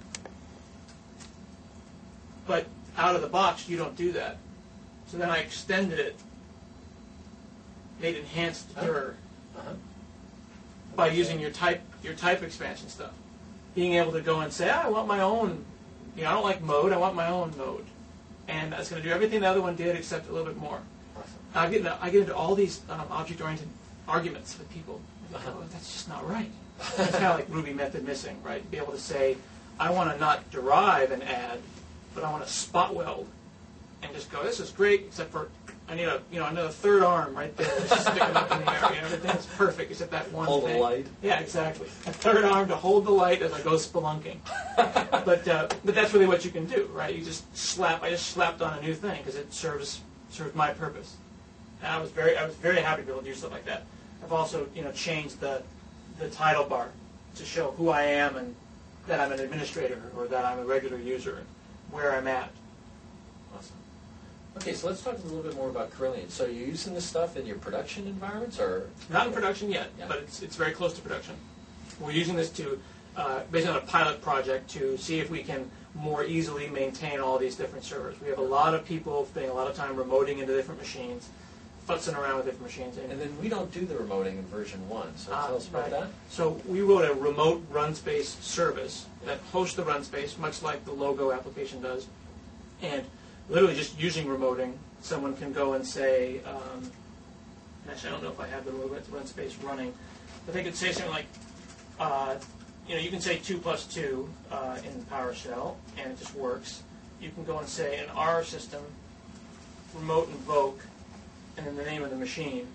But out of the box, you don't do that. So then I extended it, made enhanced dir Uh-huh. by using your type your type expansion stuff. Being able to go and say, I want my own, you know, I don't like mode, I want my own mode. And that's going to do everything the other one did except a little bit more. Awesome. I get into, I get into all these um, object-oriented arguments with people. I Uh-huh. go, oh, that's just not right. It's kind of like Ruby method missing, right? Be able to say, I want to not derive and add, but I want to spot weld and just go, this is great, except for I need a you know another third arm right there, just sticking up in the air. You know, everything's perfect except that one Hold the thing. light. Yeah, exactly. A third arm to hold the light as I go spelunking. but uh, but that's really what you can do, right? You just slap. I just slapped on a new thing because it serves serves my purpose. And I was very I was very happy to be able to do stuff like that. I've also you know changed the the title bar to show who I am and that I'm an administrator or that I'm a regular user and where I'm at. Awesome. Okay, so let's talk a little bit more about Carillion. So you're using this stuff in your production environments, or Not in production yet, Yeah. but it's it's very close to production. We're using this to, uh, based on a pilot project, to see if we can more easily maintain all these different servers. We have a lot of people spending a lot of time remoting into different machines, futzing around with different machines. And then we don't do the remoting in version one, so Ah, tell us about right. that. So we wrote a remote run space service that hosts the run space, much like the Logo application does. And literally just using remoting, someone can go and say, um, actually I don't know if I have the run space running, but they could say something like, uh, you know, you can say two plus two uh, in PowerShell, and it just works. You can go and say, in our system, remote invoke, and then the name of the machine.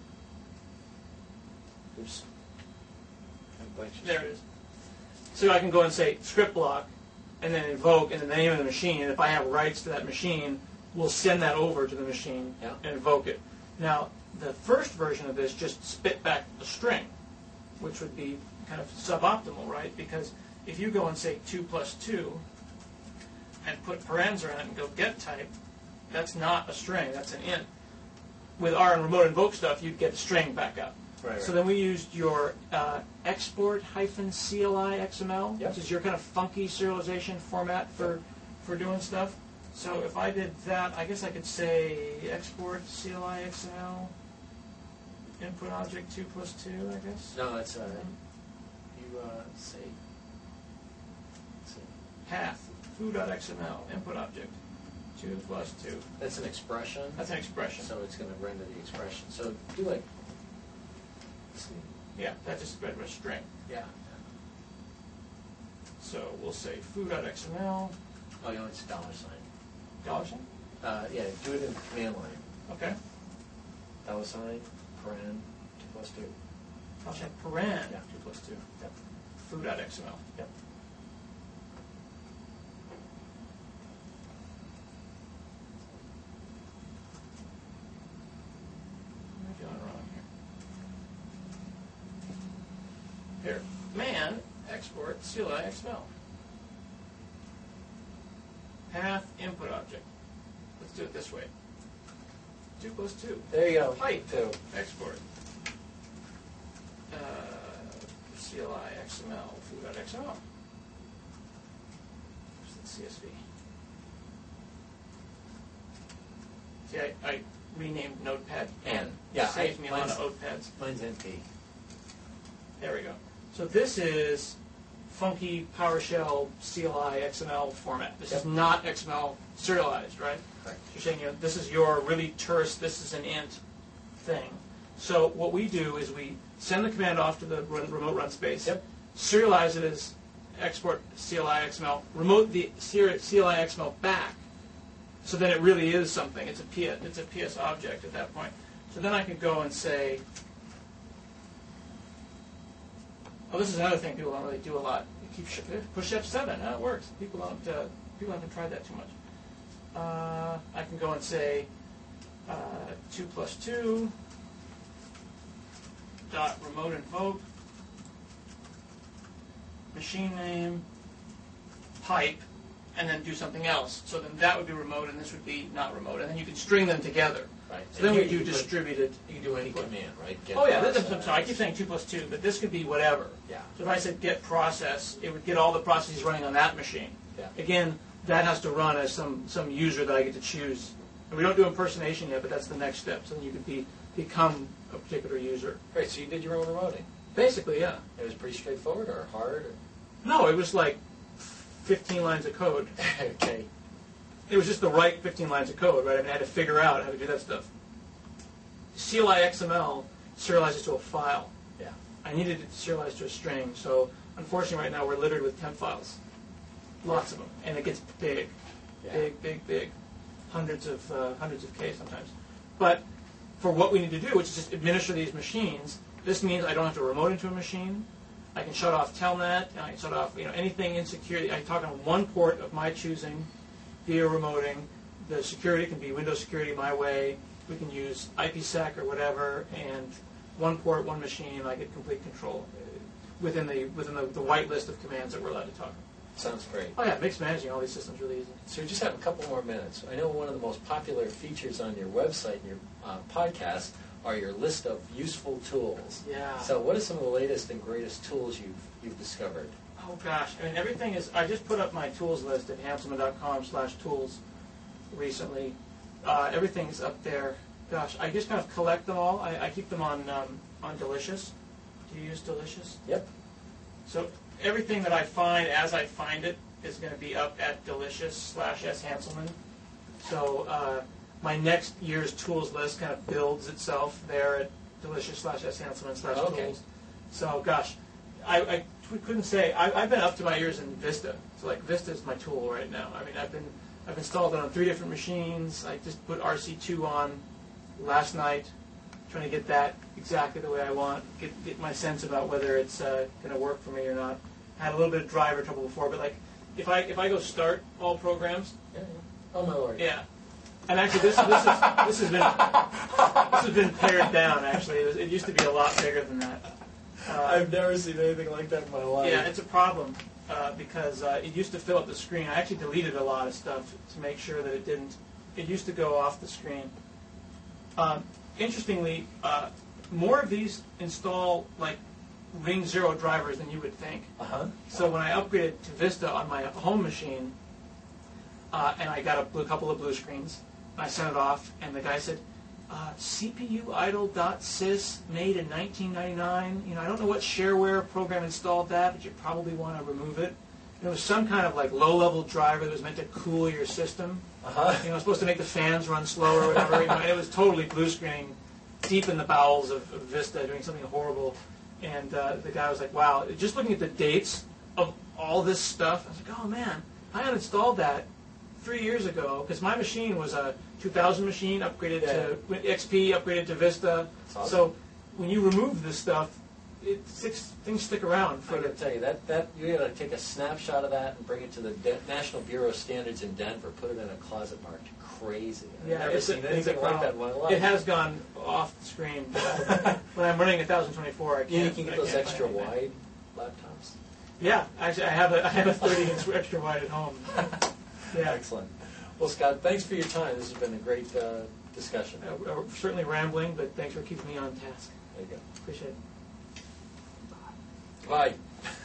Oops. There it is. So I can go and say script block, and then invoke, and then the name of the machine. And if I have rights to that machine, we'll send that over to the machine yeah. and invoke it. Now, the first version of this just spit back a string, which would be kind of suboptimal, right? Because if you go and say two plus two and put parens around it and go get type, that's not a string, that's an int. With our remote invoke stuff, you'd get a string back up. Right, right. So then we used your uh, export hyphen C L I X M L, yep. which is your kind of funky serialization format for, yep. for doing stuff. So if I did that, I guess I could say export C L I X M L, input object two plus two, I guess. No, it's uh, you uh, say, see. Path, foo.xml, input object, two plus two. That's an expression? That's an expression. So it's going to render the expression. So do like, let's see. Yeah, that just read a string. Yeah. So we'll say foo.xml. Oh, you know, it's dollar sign. Dollar sign? Uh, yeah, do it in the command line. Okay. Dollar sign, paren, two plus two. Dollar sign, paren, Yeah. two plus two. Yep. Foo.xml. Yep. What am I doing wrong here? Here, man, export, C L I X M L. Path, input object. Let's do it this way. two plus two. There you go. Height, Two. export. Uh, C L I X M L, foo.xml. Where's the C S V? See, I, I renamed Notepad N. Yeah, Saved I- me a lot mine's- of Otepads. Mine's N P. There we go. So this is funky PowerShell C L I X M L format. This Yep. is not X M L serialized, right? Correct. You're saying, you know, this is your really terse, this is an int thing. So what we do is we send the command off to the run, remote run space, Yep. serialize it as export C L I X M L, remote the C L I X M L back, so then it really is something. It's a P S, it's a P S object at that point. So then I can go and say, oh, this is another thing people don't really do a lot. You keep sh- push F seven. That works. People don't. Uh, people haven't tried that too much. Uh, I can go and say uh, two plus two dot remote invoke machine name pipe, and then do something else. So then that would be remote, and this would be not remote, and then you can string them together. Right. So then And we here do you put- distributed. You can do any command, right? Get Oh yeah, that, process. I'm sorry. I keep saying two plus two, but this could be whatever. Yeah. So if I said get process, it would get all the processes running on that machine. Yeah. Again, that has to run as some some user that I get to choose. And we don't do impersonation yet, but that's the next step. So then you could be become a particular user. Great. So you did your own remoting. Basically, yeah. It was pretty straightforward or hard? Or? No, it was like fifteen lines of code. Okay. It was just the right fifteen lines of code, right? I mean, I had to figure out how to do that stuff. C L I X M L serializes to a file. Yeah. I needed it to serialize to a string, so unfortunately right now we're littered with temp files. Lots of them. And it gets big. Yeah. Big, big, big. Hundreds of uh, hundreds of K sometimes. But for what we need to do, which is just administer these machines, this means I don't have to remote into a machine. I can shut off Telnet, and I can shut off you know anything in security. I can talk on one port of my choosing via remoting. The security can be Windows security my way. We can use IPsec or whatever, and one port, one machine. I get complete control uh, within the within the, the white list of commands that we're allowed to talk. Sounds great. Oh yeah, it makes managing all these systems really easy. So we just have a couple more minutes. I know one of the most popular features on your website and your uh, podcast are your list of useful tools. Yeah. So what are some of the latest and greatest tools you've you've discovered? Oh oh gosh, I mean everything is. I just put up my tools list at hanselman dot com slash tools recently. Uh, everything's up there. Gosh, I just kind of collect them all. I, I keep them on um, on Delicious. Do you use Delicious? Yep. So everything that I find as I find it is going to be up at Delicious slash S Hanselman. So uh, my next year's tools list kind of builds itself there at Delicious slash S Hanselman slash Okay. tools. So gosh, I, I couldn't say. I, I've been up to my ears in Vista. So like Vista is my tool right now. I mean, I've been I've installed it on three different machines. I just put R C two on last night, trying to get that exactly the way I want. Get get my sense about whether it's uh, going to work for me or not. I had a little bit of driver trouble before, but like if I if I go start all programs, Yeah, yeah. Oh my lord. yeah. And actually, this this is this has been this has been pared down. Actually, it, was, it used to be a lot bigger than that. Uh, I've never seen anything like that in my life. yeah, it's a problem uh, because uh, it used to fill up the screen. I actually deleted a lot of stuff to make sure that it didn't. It used to go off the screen. Um, interestingly, uh, more of these install like Ring Zero drivers than you would think. Uh-huh. So when I upgraded to Vista on my home machine, uh, and I got a blue, couple of blue screens, and I sent it off, and the guy said, uh, C P U idle dot sys made in nineteen ninety-nine. You know, I don't know what shareware program installed that, but you probably want to remove it. And it was some kind of like low-level driver that was meant to cool your system. Uh-huh. You know, supposed to make the fans run slower or whatever. You know, and it was totally blue screening deep in the bowels of, of Vista, doing something horrible. And uh, the guy was like, wow, just looking at the dates of all this stuff, I was like, oh man, I uninstalled that three years ago because my machine was a two thousand machine, upgraded to X P, upgraded to Vista. Awesome. So when you remove this stuff, it sticks, things stick around. I For got to the, tell you, that, that you got to take a snapshot of that and bring it to the De- National Bureau of Standards in Denver, put it in a closet marked crazy. I've yeah, never it's a, seen it's anything a like that in my life. It has gone off the screen. But when I'm running ten twenty-four, I can't. Yeah, you can get I those can't extra find anything. wide laptops. Yeah, actually, I have a I have a thirty inch extra wide at home. Yeah. Excellent. Well, Scott, thanks for your time. This has been a great uh, discussion. Uh, uh, certainly rambling, but thanks for keeping me on task. There you go. Appreciate it. Bye.